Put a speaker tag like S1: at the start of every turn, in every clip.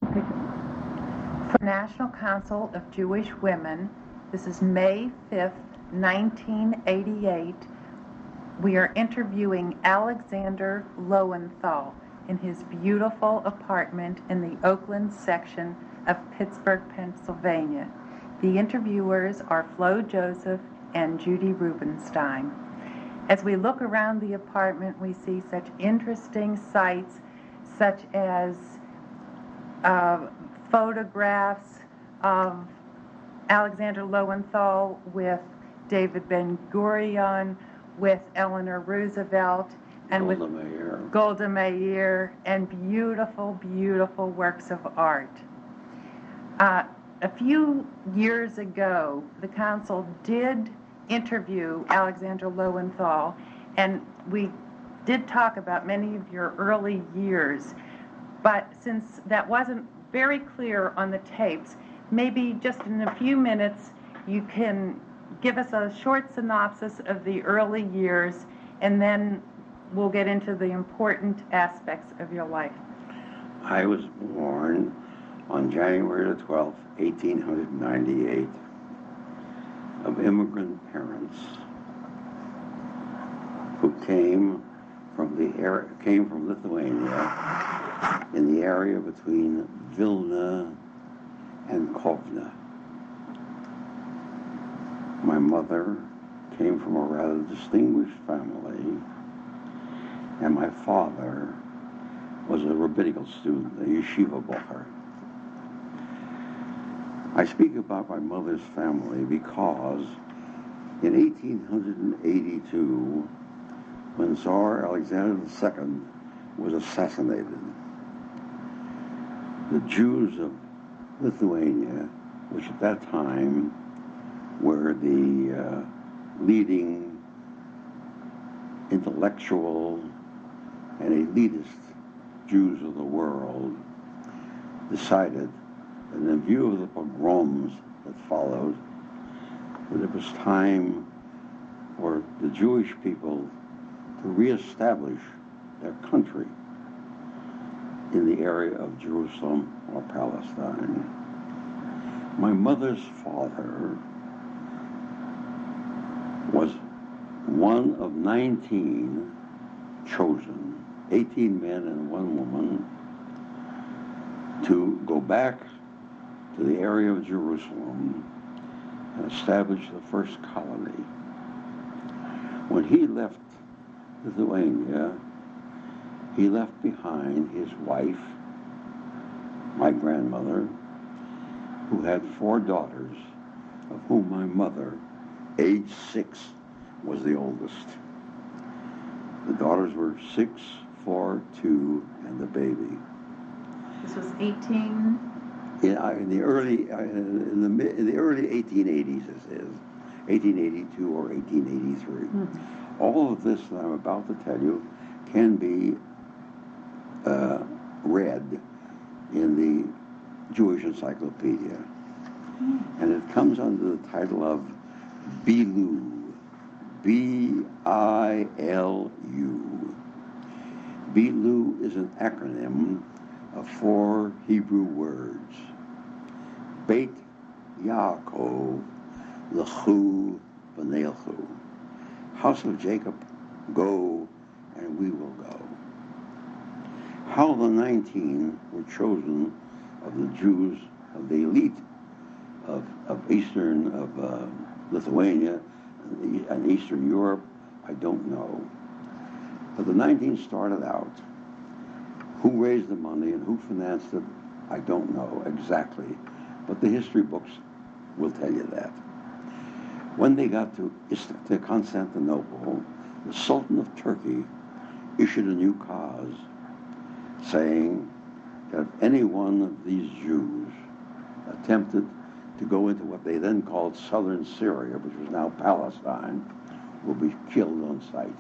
S1: For National Council of Jewish Women, this is May 5th, 1988. We are interviewing Alexander Lowenthal in his beautiful apartment in the Oakland section of Pittsburgh, Pennsylvania. The interviewers are Flo Joseph and Judy Rubenstein. As we look around the apartment, we see such interesting sights, such as photographs of Alexander Lowenthal with David Ben-Gurion, with Eleanor Roosevelt, and with Golda Meir, and beautiful, beautiful works of art. A few years ago, the council did interview Alexander Lowenthal, and we did talk about many of your early years. But since that wasn't very clear on the tapes, maybe just in a few minutes you can give us a short synopsis of the early years, and then we'll get into the important aspects of your life.
S2: I was born on January the 12th, 1898, of immigrant parents who came from Lithuania, in the area between Vilna and Kovna. My mother came from a rather distinguished family, and my father was a rabbinical student, a yeshiva bocher. I speak about my mother's family because in 1882, when Tsar Alexander II was assassinated, the Jews of Lithuania, which at that time were the leading intellectual and elitist Jews of the world, decided that in view of the pogroms that followed, that it was time for the Jewish people to reestablish their country in the area of Jerusalem or Palestine. My mother's father was one of 19 chosen, 18 men and one woman, to go back to the area of Jerusalem and establish the first colony. When he left Lithuania, he left behind his wife, my grandmother, who had 4 daughters, of whom my mother, age 6, was the oldest. The daughters were 6, 4, 2, and the baby.
S1: This was 18.
S2: In the early 1880s, this is 1882 or 1883. Mm-hmm. All of this that I'm about to tell you can be read in the Jewish Encyclopedia, and it comes under the title of Bilu, B-I-L-U. Bilu is an acronym of 4 Hebrew words: Beit Yaakov Lechu V'Nelchu. House of Jacob, go, and we will go. How the 19 were chosen of the Jews, of the elite of Lithuania and Eastern Europe, I don't know. But the 19 started out. Who raised the money and who financed it, I don't know exactly. But the history books will tell you that. When they got to Constantinople, the Sultan of Turkey issued a new cause saying that if any one of these Jews attempted to go into what they then called southern Syria, which was now Palestine, will be killed on sight.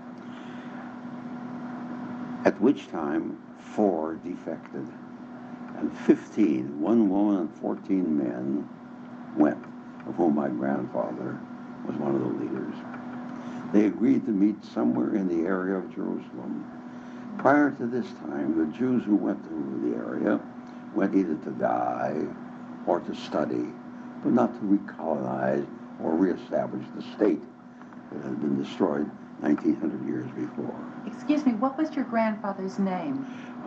S2: At which time 4 defected, and 15, 1 woman and 14 men, went, of whom my grandfather was one of the leaders. They agreed to meet somewhere in the area of Jerusalem. Prior to this time, the Jews who went to the area went either to die or to study, but not to recolonize or reestablish the state that had been destroyed 1,900 years before.
S1: Excuse me, what was your grandfather's name?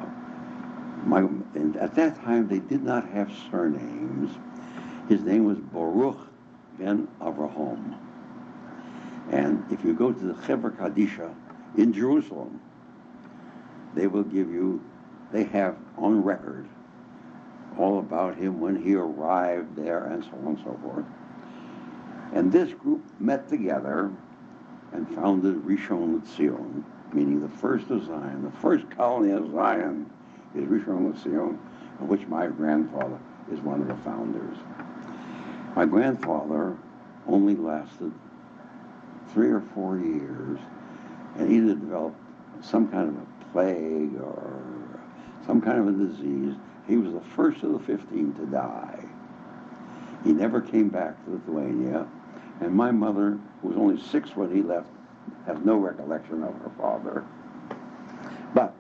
S2: And at that time, they did not have surnames. His name was Baruch ben Avraham. And if you go to the Chevra Kadisha in Jerusalem, they will give you, they have on record all about him when he arrived there and so on and so forth. And this group met together and founded Rishon LeZion, meaning the first of Zion. The first colony of Zion is Rishon LeZion, of which my grandfather is one of the founders. My grandfather only lasted 3 or 4 years and either developed some kind of a plague or some kind of a disease. He was the first of the 15 to die. He never came back to Lithuania, and my mother, who was only 6 when he left, has no recollection of her father. But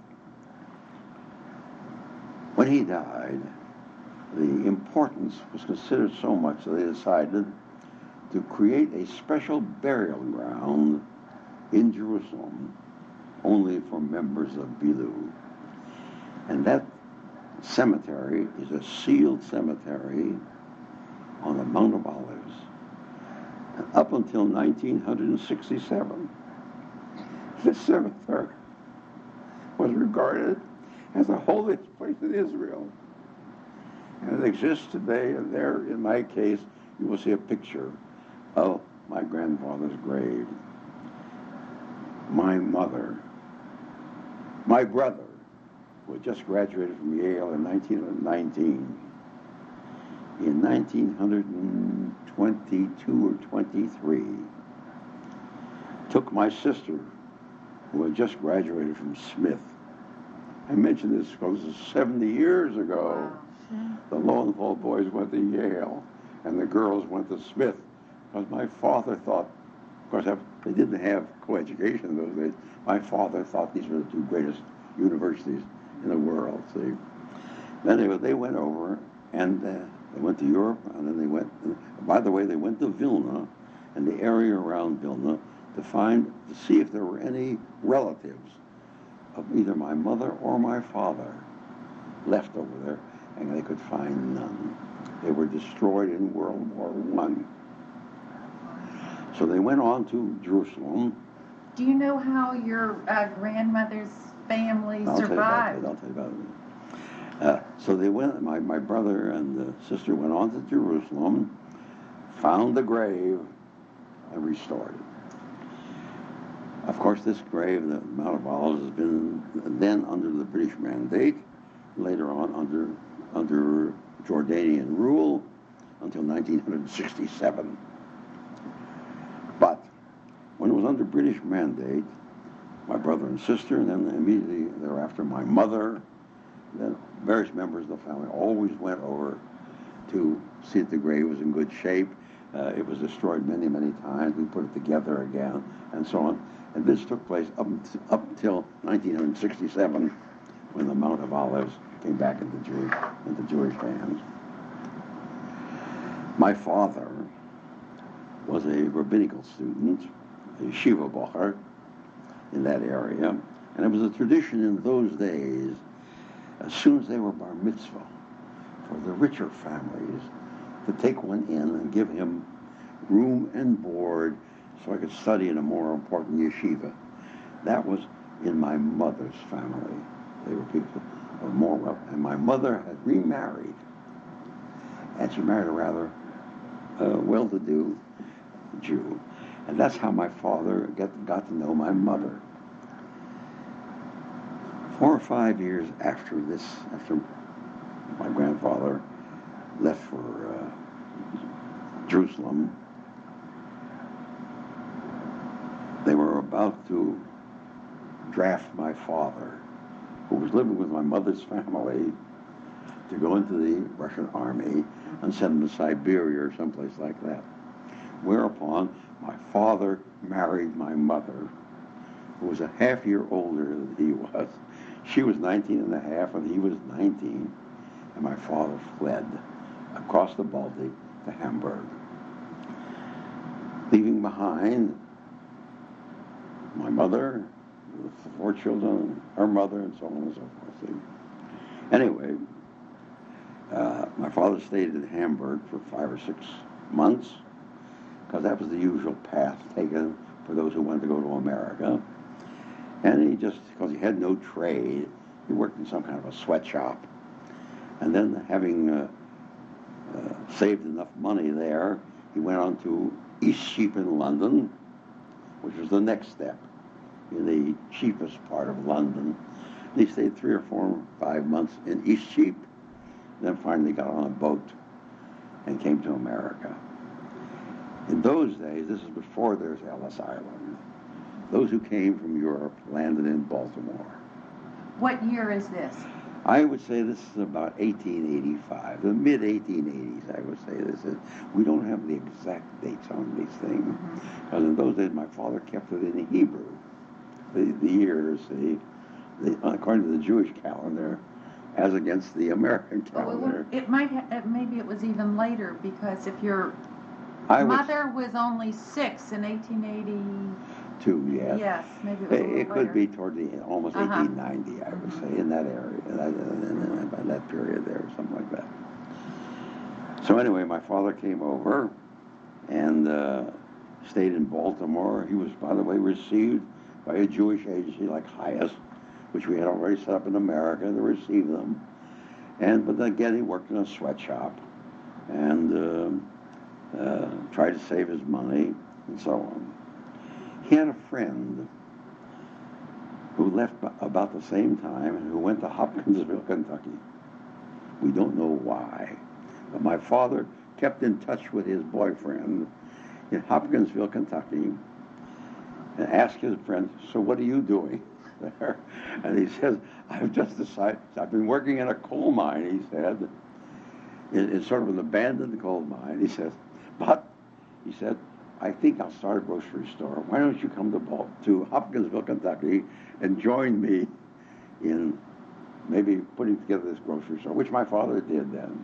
S2: when he died, the importance was considered so much that they decided to create a special burial ground in Jerusalem only for members of Bilu. And that cemetery is a sealed cemetery on the Mount of Olives. And up until 1967, this cemetery was regarded as the holiest place in Israel. And it exists today, and there, in my case, you will see a picture of my grandfather's grave. My mother, my brother, who had just graduated from Yale in 1919, in 1922 or 23, took my sister, who had just graduated from Smith. I mention this because it's 70 years ago. The Lowenthal boys went to Yale, and the girls went to Smith, because my father thought, of course, they didn't have coeducation in those days. My father thought these were the 2 greatest universities in the world, see. Then they went over, and they went to Europe, and then they went, by the way, they went to Vilna, and the area around Vilna, to see if there were any relatives of either my mother or my father left over there, and they could find none. They were destroyed in World War I. So they went on to Jerusalem.
S1: Do you know how your grandmother's family survived?
S2: I'll tell you about it. So they went, my brother and the sister went on to Jerusalem, found the grave, and restored it. Of course, this grave, the Mount of Olives, has been then under the British Mandate, later on under Jordanian rule, until 1967. But when it was under British Mandate, my brother and sister, and then immediately thereafter my mother, then various members of the family always went over to see that the grave was in good shape. It was destroyed many, many times. We put it together again, and so on. And this took place up until 1967, when the Mount of Olives came back into Jewish hands. My father was a rabbinical student, a yeshiva bocher in that area, and it was a tradition in those days, as soon as they were bar mitzvah, for the richer families to take one in and give him room and board so I could study in a more important yeshiva. That was in my mother's family. They were people of more wealth. And my mother had remarried, and she married a rather well-to-do Jew. And that's how my father got to know my mother. 4 or 5 years after my grandfather left for Jerusalem, they were about to draft my father, who was living with my mother's family, to go into the Russian army and send him to Siberia or someplace like that. Whereupon my father married my mother, who was a half year older than he was. She was 19 and a half, and he was 19. and my father fled across the Baltic to Hamburg, leaving behind my mother, with 4 children, her mother, and so on and so forth. See? Anyway, my father stayed in Hamburg for 5 or 6 months, because that was the usual path taken for those who wanted to go to America. And he just, because he had no trade, he worked in some kind of a sweatshop. And then, having saved enough money there, he went on to Eastcheap in London, which was the next step in the cheapest part of London. And he stayed 3 or 4 or 5 months in Eastcheap, then finally got on a boat and came to America. In those days, this is before there's Ellis Island, those who came from Europe landed in Baltimore.
S1: What year is this?
S2: I would say this is about 1885, the mid-1880s, I would say this is. We don't have the exact dates on these things, because in those days my father kept it in Hebrew, the years, according to the Jewish calendar, as against the American calendar.
S1: Maybe it was even later, because if your mother was only 6 in 1880.
S2: Yes.
S1: Yes, maybe it was a little
S2: It could
S1: later.
S2: be toward the almost 1890, I would say, in that area, by that period there, something like that. So anyway, my father came over and stayed in Baltimore. He was, by the way, received by a Jewish agency like Hayes, which we had already set up in America to receive them. But then again, he worked in a sweatshop and tried to save his money and so on. He had a friend who left about the same time and who went to Hopkinsville, Kentucky. We don't know why, but my father kept in touch with his boyfriend in Hopkinsville, Kentucky, and asked his friend, "So what are you doing there?" And he says, "I've just decided, I've been working in a coal mine," he said. It's sort of an abandoned coal mine. He says, "But," he said, "I think I'll start a grocery store. Why don't you come to Hopkinsville, Kentucky, and join me in maybe putting together this grocery store," which my father did then.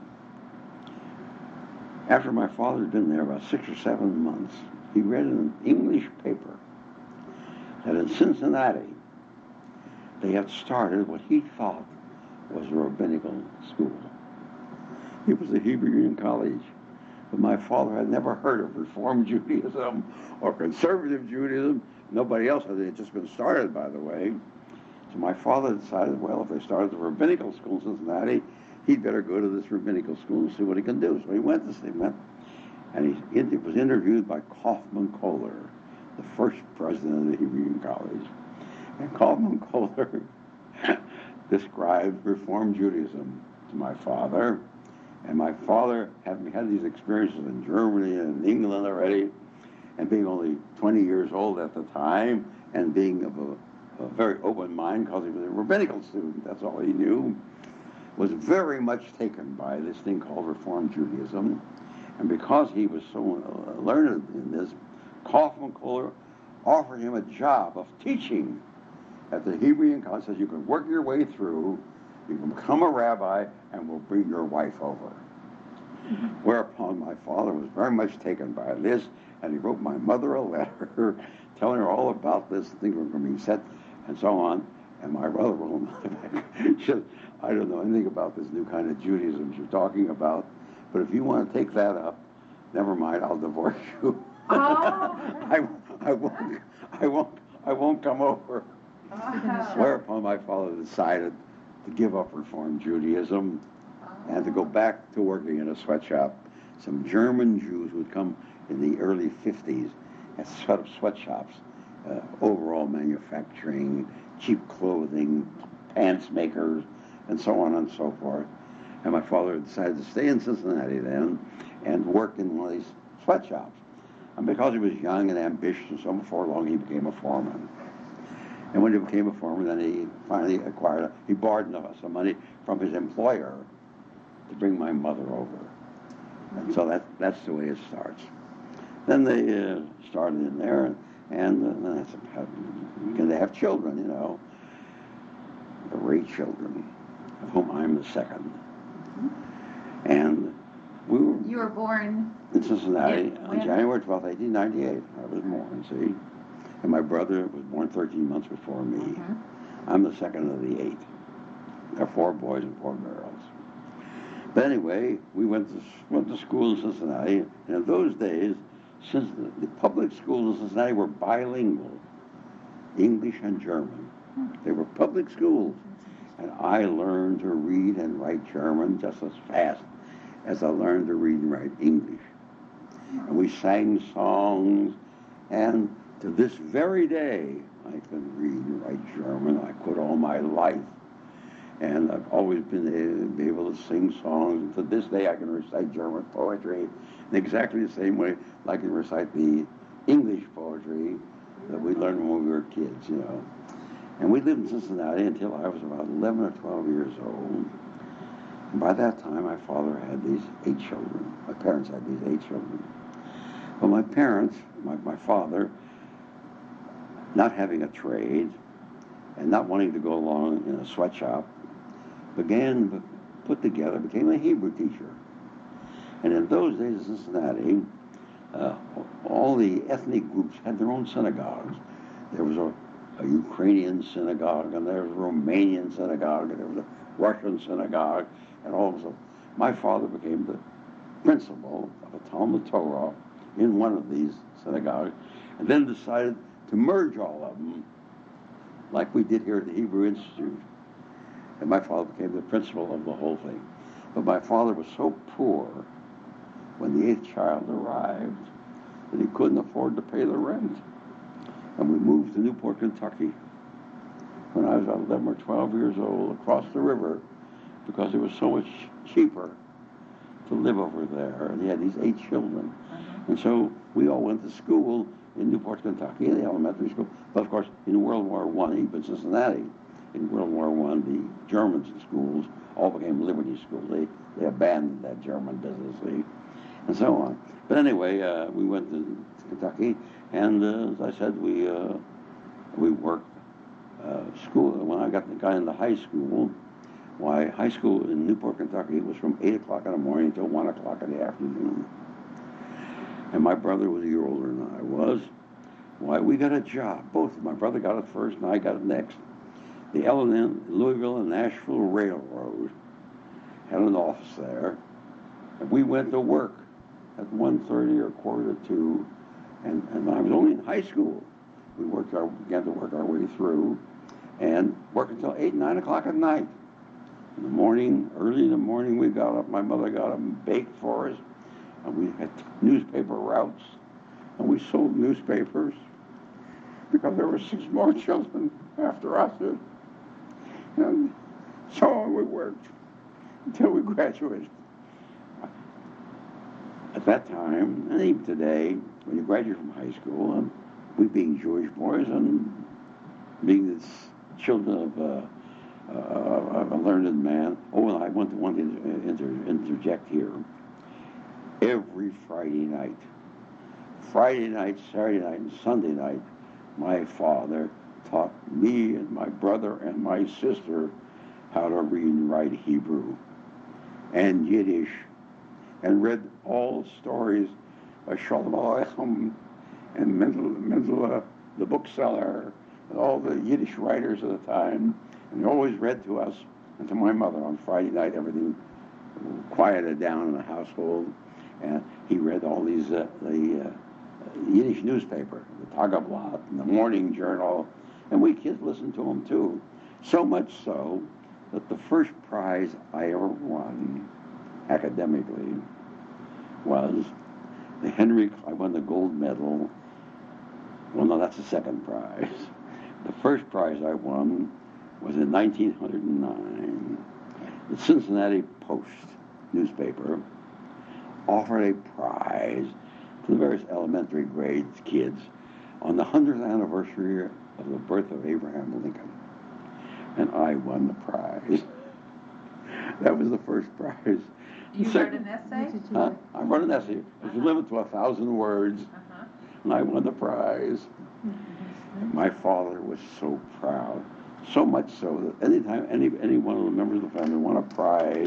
S2: After my father had been there about 6 or 7 months, he read in an English paper that in Cincinnati they had started what he thought was a rabbinical school. It was a Hebrew Union College. But my father had never heard of Reform Judaism or Conservative Judaism. Nobody else had. It had just been started, by the way. So my father decided, well, if they started the rabbinical school in Cincinnati, he'd better go to this rabbinical school and see what he can do. So he went to see him, and he was interviewed by Kaufman Kohler, the first president of the Hebrew Union College. And Kaufman Kohler described Reform Judaism to my father. And my father, having had these experiences in Germany and in England already, and being only 20 years old at the time, and being of a very open mind because he was a rabbinical student, that's all he knew, was very much taken by this thing called Reform Judaism. And because he was so learned in this, Kaufman Kohler offered him a job of teaching at the Hebrew Union College. Says you can work your way through, you can become a rabbi, and we'll bring your wife over. Whereupon my father was very much taken by this, and he wrote my mother a letter telling her all about this thing was being set, and so on. And my brother wrote him back. She said, "I don't know anything about this new kind of Judaism you're talking about, but if you want to take that up, never mind, I'll divorce you."
S1: Oh.
S2: I won't come over. Whereupon my father decided to give up Reform Judaism and to go back to working in a sweatshop. Some German Jews who had come in the early 50s and set up sweatshops, overall manufacturing, cheap clothing, pants makers, and so on and so forth. And my father decided to stay in Cincinnati then and work in one of these sweatshops. And because he was young and ambitious, and so before long he became a foreman. And when he became a foreman, then he finally he borrowed some money from his employer to bring my mother over. And so that's the way it starts. Then they started in there, and they have children, great children, of whom I'm the second. And we were...
S1: You were born...
S2: in Cincinnati on
S1: when?
S2: January 12th, 1898. I was born, see? And my brother was born 13 months before me.
S1: Mm-hmm.
S2: I'm the second of the 8. There are 4 boys and 4 girls. But anyway, we went to school in Cincinnati, and in those days, since the public schools in Cincinnati were bilingual, English and German. They were public schools. And I learned to read and write German just as fast as I learned to read and write English. And we sang songs, and to this very day, I can read and write German. I could all my life. And I've always been able to sing songs. And to this day, I can recite German poetry in exactly the same way I can recite the English poetry that we learned when we were kids, you know. And we lived in Cincinnati until I was about 11 or 12 years old. And by that time, my father had these 8 children. My parents had these 8 children. But my parents, my father, not having a trade and not wanting to go along in a sweatshop, became a Hebrew teacher. And in those days in Cincinnati, all the ethnic groups had their own synagogues. There was a Ukrainian synagogue, and there was a Romanian synagogue, and there was a Russian synagogue, and all of a sudden, my father became the principal of a Talmud Torah in one of these synagogues, and then decided to merge all of them, like we did here at the Hebrew Institute. And my father became the principal of the whole thing. But my father was so poor when the 8th child arrived that he couldn't afford to pay the rent. And we moved to Newport, Kentucky when I was 11 or 12 years old, across the river, because it was so much cheaper to live over there. And he had these 8 children. And so we all went to school in Newport, Kentucky, in the elementary school. But of course, in World War I, even Cincinnati, in World War I, the German schools all became Liberty schools. They abandoned that German business, see, and so on. But anyway, we went to Kentucky, and as I said, we worked school. When I got into high school, high school in Newport, Kentucky was from 8 o'clock in the morning until 1 o'clock in the afternoon. And my brother was a year older than I was. We got a job. Both. My brother got it first, and I got it next. The L&N, Louisville and Nashville Railroad, had an office there. And we went to work at 1:30 or 1:45, and I was only in high school. We began to work our way through, and worked until 8, 9 o'clock at night. In the morning, early in the morning, we got up. My mother got up and baked for us, and we had newspaper routes, and we sold newspapers because there were 6 more children after us. And so on we worked until we graduated. At that time, and even today, when you graduate from high school, we being Jewish boys and being the children of a learned man. Oh, and I want to interject here. Every Friday night, Saturday night, and Sunday night, my father taught me and my brother and my sister how to read and write Hebrew and Yiddish, and read all stories by Shalom Aleichem and Mendel, the bookseller, and all the Yiddish writers of the time. And he always read to us and to my mother on Friday night. Everything quieted down in the household, and he read all these the Yiddish newspaper, the Tageblatt, and the Morning Journal, and we kids listened to him too. So much so that the first prize I ever won academically was I won the gold medal. Well, no, that's the second prize. The first prize I won was in 1909. The Cincinnati Post newspaper offered a prize to the various elementary grades kids on the 100th anniversary of the birth of Abraham Lincoln. And I won the prize. That was the first prize.
S1: You wrote an essay?
S2: I wrote an essay. It was limited to 1,000 words, and I won the prize. My father was so proud, so much so that anytime any one of the members of the family won a prize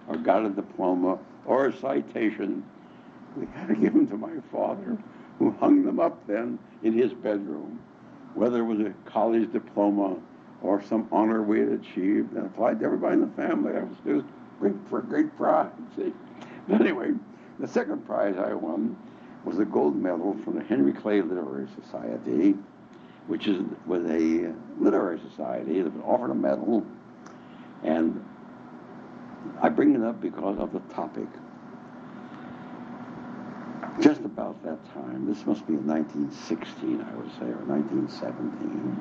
S2: or got a diploma or a citation, we had to give them to my father, who hung them up then in his bedroom. Whether it was a college diploma or some honor we had achieved, and applied to everybody in the family. I was just great pride, see. But anyway, the second prize I won was a gold medal from the Henry Clay Literary Society, which was a literary society that offered a medal. And I bring it up because of the topic. Just about that time, this must be in 1916, I would say, or 1917,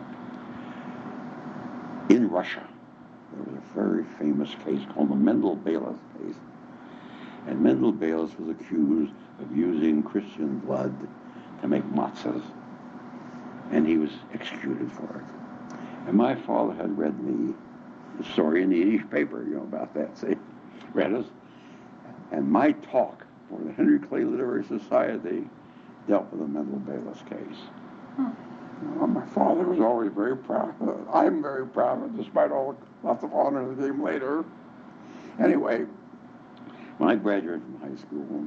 S2: in Russia, there was a very famous case called the Mendel-Beilis case. And Mendel-Beilis was accused of using Christian blood to make matzahs, and he was executed for it. And my father had read me the story in the Yiddish paper, about that, see, read us. And my talk for the Henry Clay Literary Society dealt with the Mendel-Beilis case. My father was always very proud of it. I'm very proud of it, despite lots of honor that came later. Anyway, when I graduated from high school,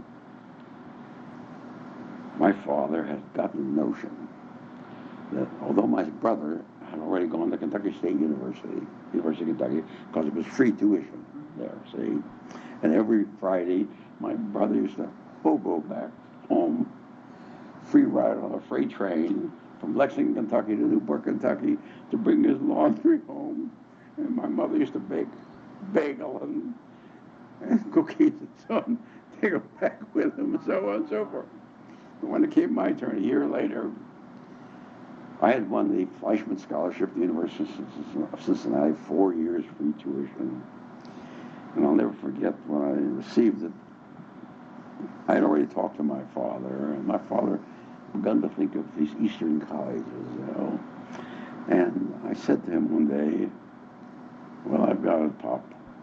S2: my father had gotten the notion that although my brother had already gone to Kentucky State University of Kentucky, because it was free tuition there, see, and every Friday my brother used to hobo back home, free ride on a freight train from Lexington, Kentucky to Newport, Kentucky, to bring his laundry home. And my mother used to bake bagel and cookies and so on, take them back with him, and so on and so forth. But when it came my turn, a year later, I had won the Fleischman Scholarship at the University of Cincinnati, 4 years free tuition. And I'll never forget when I received it. I had already talked to my father, and my father begun to think of these Eastern colleges, And I said to him one day, well, I've got it, Pop,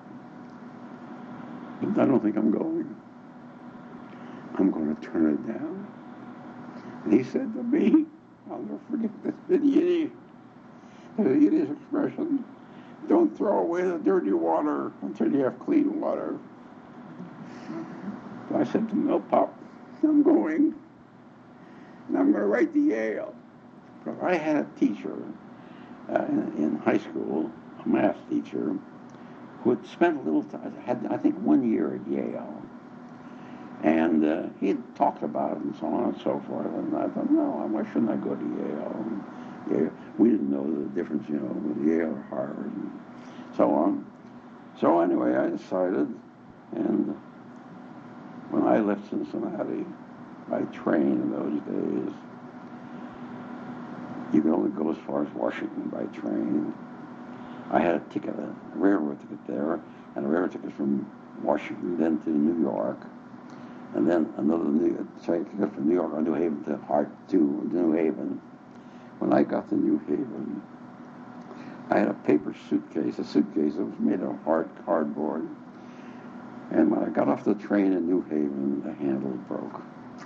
S2: but I don't think I'm going. I'm going to turn it down. And he said to me, I'll never forget this, in Yiddish, the Yiddish expression, don't throw away the dirty water until you have clean water. So I said to him, no, Pop, I'm going. And I'm going to write to Yale. Because I had a teacher in high school, a math teacher, who had spent a little time, had I think 1 year at Yale. And he had talked about it and so on and so forth. And I thought, no, why shouldn't I go to Yale? And we didn't know the difference, with Yale or Harvard and so on. So anyway, I decided, and when I left Cincinnati by train in those days, you could only go as far as Washington by train. I had a ticket, a railroad ticket there, and a railroad ticket from Washington then to New York, and then another ticket from New York or New Haven to New Haven. When I got to New Haven, I had a paper suitcase, a suitcase that was made of cardboard. And when I got off the train in New Haven, the handle broke.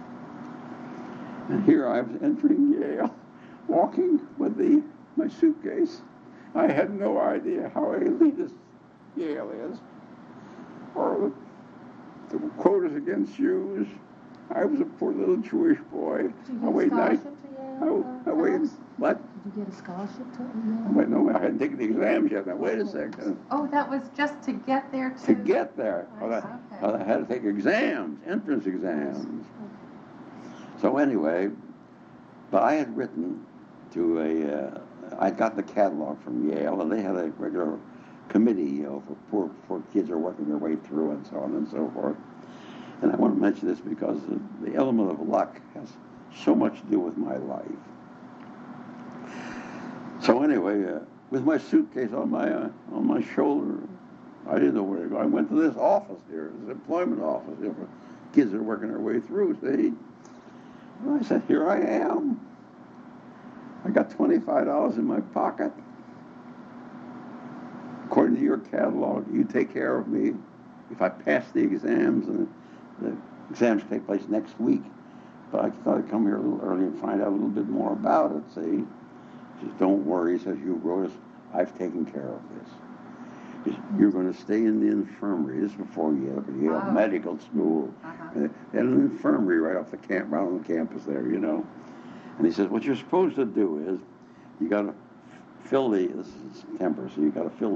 S2: And here I was entering Yale, walking with my suitcase. I had no idea how elitist Yale is, or the quotas against Jews. I was a poor little Jewish boy.
S3: Did you get a scholarship to Yale?
S2: I waited. What?
S3: Did you get a scholarship to Yale?
S2: Wait, no, I hadn't taken the exams yet. Now, wait a second.
S1: Oh, that was just to get there
S2: To get there.
S1: Okay.
S2: I had to take exams, entrance exams. So anyway, but I had written to I'd gotten the catalog from Yale, and they had a regular committee, for poor kids who are working their way through and so on and so forth. And I want to mention this because the element of luck has so much to do with my life. So anyway, with my suitcase on my shoulder, I didn't know where to go. I went to this office here, this employment office, for kids that are working their way through, see. And I said, here I am. I got $25 in my pocket. According to your catalog, you take care of me if I pass the exams, and the exams take place next week. But I thought I'd come here a little early and find out a little bit more about it, see. He says, don't worry, he says, you wrote us, I've taken care of this. You're going to stay in the infirmary. This is before Yale Medical School. They had an infirmary right off the right on the campus there, you know. And he says, what you're supposed to do is, you got to fill this is September, so you got to fill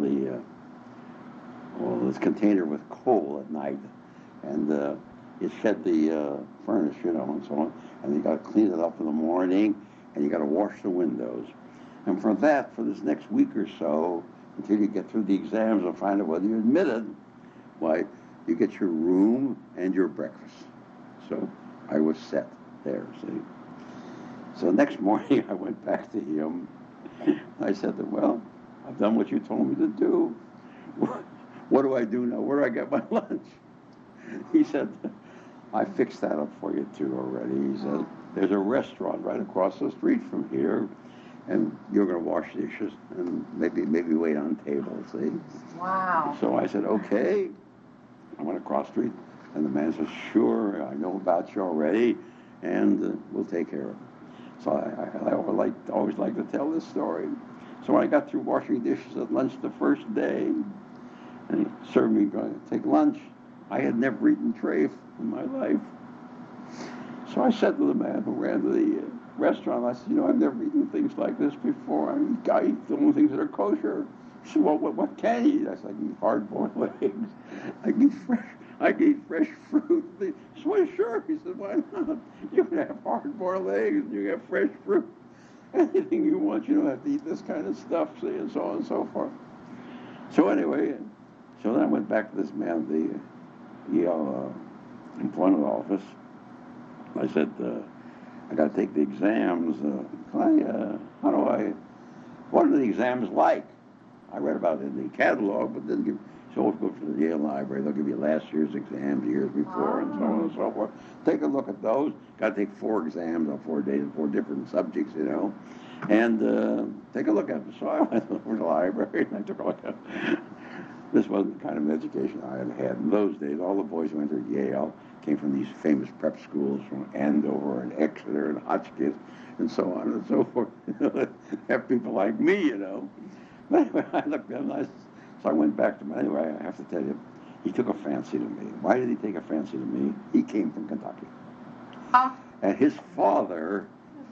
S2: this container with coal at night, and you shed the furnace, you know, and so on, and you got to clean it up in the morning, and you got to wash the windows. And for this next week or so, until you get through the exams and find out whether you're admitted, why, you get your room and your breakfast. So I was set there, see. So next morning I went back to him. I said to him, well, I've done what you told me to do. What do I do now? Where do I get my lunch? He said, I fixed that up for you too already. He said, there's a restaurant right across the street from here, and you're going to wash dishes and maybe wait on tables, see?
S1: Wow.
S2: So I said, okay. I went across the street, and the man said, sure, I know about you already, and we'll take care of it. So I always like to tell this story. So when I got through washing dishes at lunch the first day, and he served me going to take lunch, I had never eaten treif in my life. So I said to the man who ran the restaurant, I said, you know, I've never eaten things like this before. I eat the only things that are kosher. He said, well, what can you eat? I said, I can eat hard-boiled eggs. I can eat fresh fruit. He said, well, sure. He said, why not? You can have hard-boiled eggs and you can have fresh fruit. Anything you want, you don't have to eat this kind of stuff, see, and so on and so forth. So anyway, so then I went back to this man at the Yale employment office. I said, I got to take the exams. What are the exams like? I read about it in the catalog, but didn't give. So if you go to the Yale Library, they'll give you last year's exams, years before, and so on and so forth. Take a look at those. Got to take 4 exams on 4 days, 4 different subjects, you know, and take a look at them. So I went over to the library and I took a look at them. This wasn't the kind of an education I had in those days. All the boys who entered Yale came from these famous prep schools from Andover and Exeter and Hotchkiss and so on and so forth. Have people like me, you know. But anyway, I looked at him, so I went back to him. Anyway, I have to tell you, he took a fancy to me. Why did he take a fancy to me? He came from Kentucky. And his father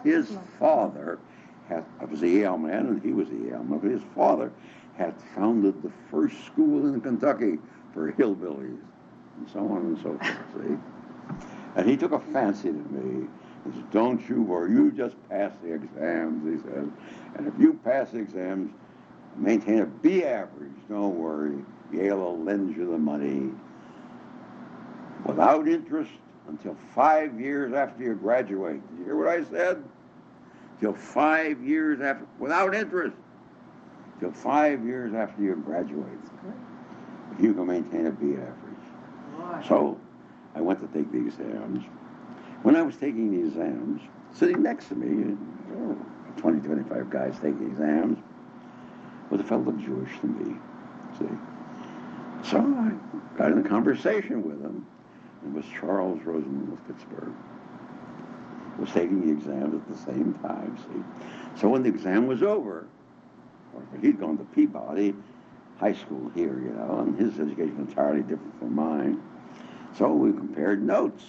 S2: was a Yale man, and he was a Yale man, but his father had founded the first school in Kentucky for hillbillies, and so on and so forth, see? And he took a fancy to me. He said, don't you worry, you just pass the exams, he said. And if you pass the exams, maintain a B average, don't worry. Yale will lend you the money without interest until 5 years after you graduate. Did you hear what I said? Till 5 years after, without interest. Till 5 years after you graduate. If you can maintain a B average. So I went to take the exams. When I was taking the exams, sitting next to me, 20, 25 guys taking exams, was a fellow looked Jewish to me, see. So I got in a conversation with him. It was Charles Rosen of Pittsburgh. Was taking the exams at the same time, see. So when the exam was over, he'd gone to Peabody High School here, you know, and his education was entirely different from mine. So we compared notes.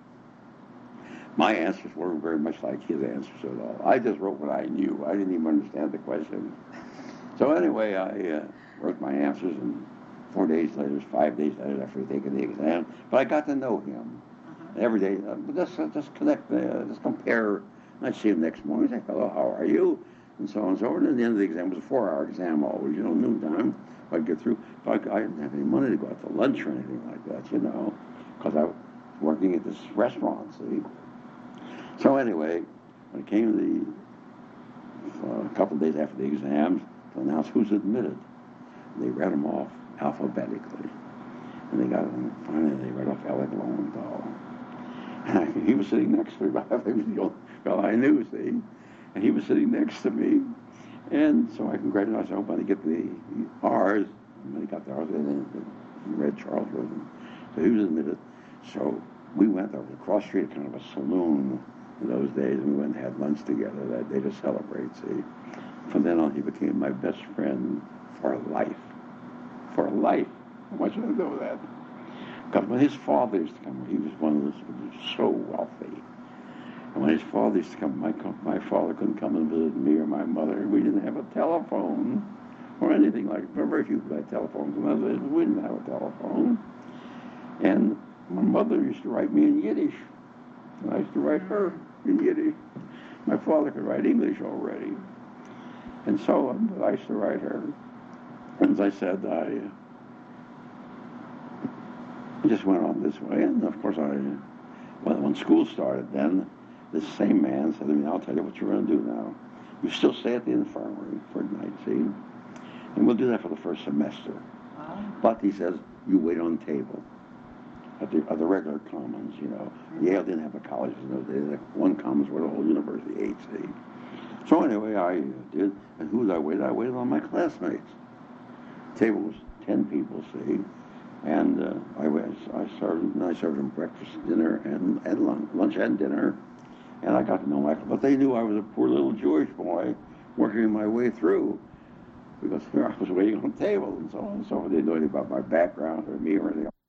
S2: My answers weren't very much like his answers at all. I just wrote what I knew. I didn't even understand the question. So anyway, I wrote my answers, and 4 days later, 5 days later, after taking the exam, but I got to know him every day. Just connect, just compare. I'd see him next morning. I'd say, hello, how are you? And so on and so forth. And at the end of the exam, it was a 4-hour exam always, you know, noontime. I'd get through. But I didn't have any money to go out to lunch or anything like that, you know, because I was working at this restaurant, see. So anyway, when it came to a couple of days after the exams, to announce who's admitted, they read them off alphabetically. And they got them, finally they read off Alec Lowenthal. And he was sitting next to me. He was the only fellow I knew, see. And he was sitting next to me. And so I congratulated myself. I hope I get the R's. And when he got the R's, he read Charles Rosen. So he was admitted. So we went over to cross street, kind of a saloon in those days, and we went and had lunch together that day to celebrate, see. From then on, he became my best friend for life. for life. I want you to know that. Because when his father used to come, he was one of those who was so wealthy. And when his father used to come, my father couldn't come and visit me or my mother. We didn't have a telephone or anything like that. Very few people had telephones. And we didn't have a telephone. And my mother used to write me in Yiddish. And I used to write her in Yiddish. My father could write English already. And so I used to write her. And as I said, I just went on this way. And of course, when school started then, this same man said to me, I'll tell you what you're going to do now. You still stay at the infirmary for a night, see? And we'll do that for the first semester. But he says, you wait on table at the regular commons, you know. Yale didn't have a college in those days. One commons where the whole university ate, see? So anyway, I did. And who did I wait? I waited on my classmates. Table was 10 people, see? And I served them breakfast, dinner, and lunch and dinner. And I got to know Michael. But they knew I was a poor little Jewish boy working my way through because I was waiting on the table and so on and so forth. They didn't know anything about my background or me or anything.